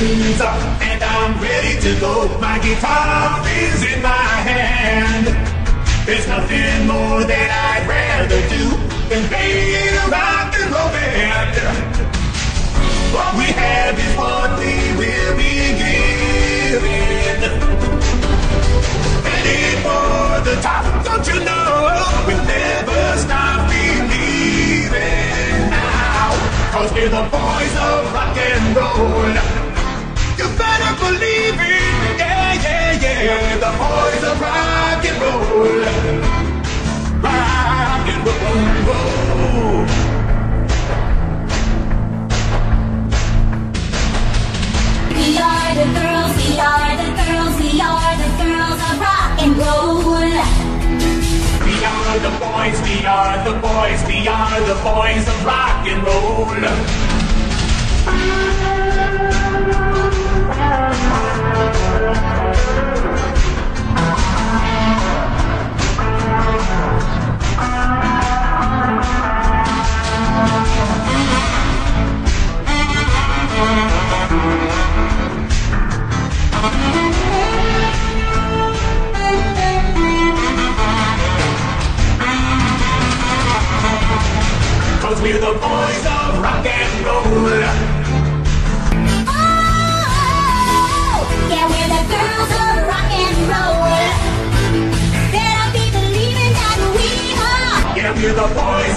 wings up and I'm ready to go. My guitar is in my hand. There's nothing more that I'd rather do than play a rock and roll band. What we have is what we will be giving. Headed for the top, don't you know? We'll never stop believing now. 'Cause we're the boys of rock and roll. You better believe it, yeah, yeah, yeah. We're the boys of rock and roll. Rock and roll. We are the girls, we are the girls, we are the girls of rock and roll. We are the boys, we are the boys, we are the boys of rock and roll. 'Cause we're the boys of rock and roll. Oh, yeah, we're the girls of rock and roll. Better be believing that we are. Yeah, we're the boys